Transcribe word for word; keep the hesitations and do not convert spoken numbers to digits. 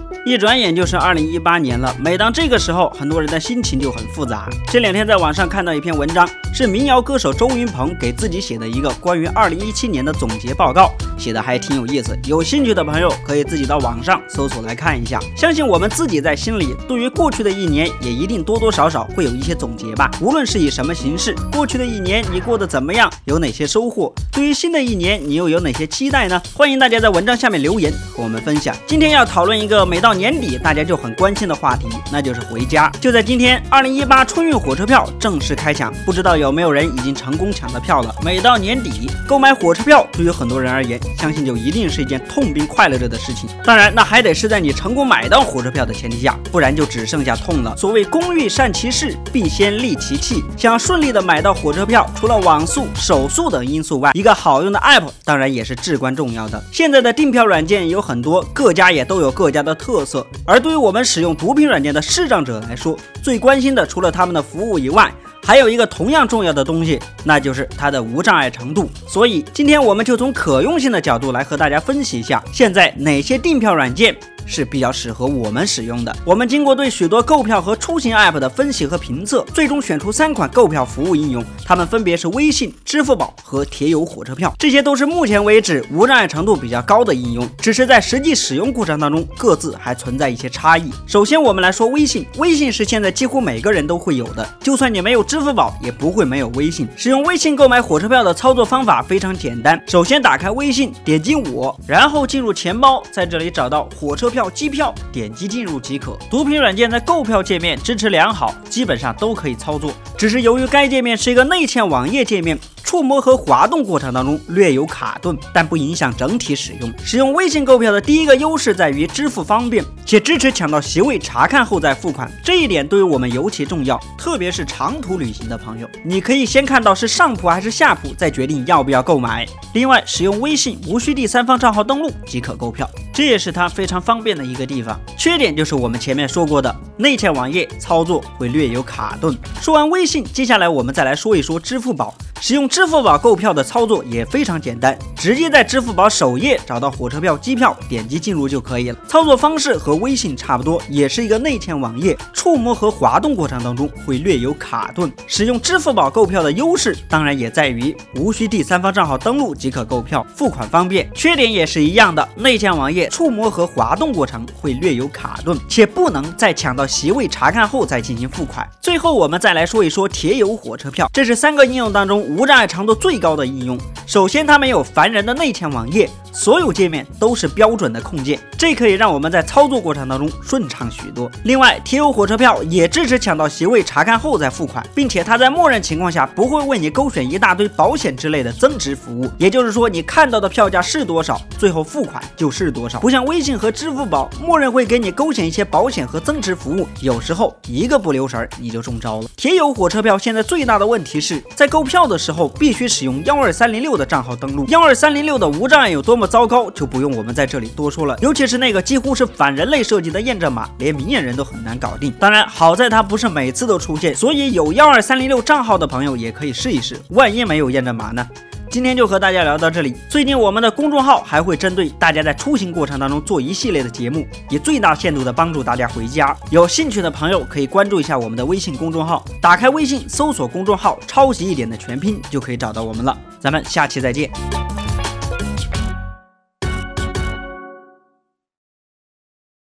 一转眼就是二零一八年了，每当这个时候，很多人的心情就很复杂。这两天在网上看到一篇文章，是民谣歌手周云鹏给自己写的一个关于二零一七年的总结报告，写的还挺有意思。有兴趣的朋友可以自己到网上搜索来看一下。相信我们自己在心里，对于过去的一年也一定多多少少会有一些总结吧。无论是以什么形式，过去的一年你过得怎么样，有哪些收获？对于新的一年，你又有哪些期待呢？欢迎大家在文章下面留言和我们分享。今天要讨论一个每到年底大家就很关心的话题，那就是回家。就在今天，二零一八春运火车票正式开抢，不知道有没有人已经成功抢到票了。每到年底，购买火车票对于很多人而言，相信就一定是一件痛并快乐着的事情。当然，那还得是在你成功买到火车票的前提下，不然就只剩下痛了。所谓工欲善其事，必先利其器。想顺利的买到火车票，除了网速、手速等因素外，一个好用的 app 当然也是至关重要的。现在的订票软件有很多，各家也都有各家的特色。而对于我们使用读屏软件的视障者来说，最关心的除了他们的服务以外，还有一个同样重要的东西，那就是它的无障碍程度。所以今天我们就从可用性的角度来和大家分析一下，现在哪些订票软件是比较适合我们使用的。我们经过对许多购票和出行 app 的分析和评测，最终选出三款购票服务应用，它们分别是微信、支付宝和铁友火车票。这些都是目前为止无障碍程度比较高的应用，只是在实际使用过程当中各自还存在一些差异。首先我们来说微信，微信是现在几乎每个人都会有的，就算你没有支付宝也不会没有微信。使用微信购买火车票的操作方法非常简单，首先打开微信，点击我，然后进入钱包，在这里找到火车票、机票，点击进入即可。读屏软件在购票界面支持良好，基本上都可以操作，只是由于该界面是一个内嵌网页界面，触摸和滑动过程当中略有卡顿，但不影响整体使用。使用微信购票的第一个优势在于支付方便，且支持抢到席位查看后再付款，这一点对于我们尤其重要，特别是长途旅行的朋友，你可以先看到是上铺还是下铺，再决定要不要购买。另外，使用微信无需第三方账号登录即可购票，这也是它非常方便的一个地方。缺点就是我们前面说过的，内嵌网页操作会略有卡顿。说完微信，接下来我们再来说一说支付宝。使用支付宝购票的操作也非常简单，直接在支付宝首页找到火车票、机票，点击进入就可以了。操作方式和微信差不多，也是一个内嵌网页，触摸和滑动过程当中会略有卡顿。使用支付宝购票的优势当然也在于无需第三方账号登录即可购票，付款方便。缺点也是一样的，内嵌网页触摸和滑动过程会略有卡顿，且不能在抢到席位查看后再进行付款。最后我们再来说一说铁友火车票，这是三个应用当中无障碍程度最高的应用。首先，它没有烦人的内嵌网页，所有界面都是标准的控件，这可以让我们在操作过程当中顺畅许多。另外，铁友火车票也支持抢到席位查看后再付款，并且它在默认情况下不会为你勾选一大堆保险之类的增值服务，也就是说你看到的票价是多少，最后付款就是多少。不像微信和支付宝默认会给你勾选一些保险和增值服务，有时候一个不留神你就中招了。铁友火车票现在最大的问题是在购票的时候必须使用一二三零六的账号登录。一二三零六的无障碍有多么糟糕，就不用我们在这里多说了，尤其是那个几乎是反人类设计的验证码，连明眼人都很难搞定。当然，好在它不是每次都出现，所以有一二三零六账号的朋友也可以试一试，万一没有验证码呢？今天就和大家聊到这里。最近我们的公众号还会针对大家在出行过程当中做一系列的节目，以最大限度的帮助大家回家。有兴趣的朋友可以关注一下我们的微信公众号，打开微信搜索公众号超级一点的全拼就可以找到我们了。咱们下期再见。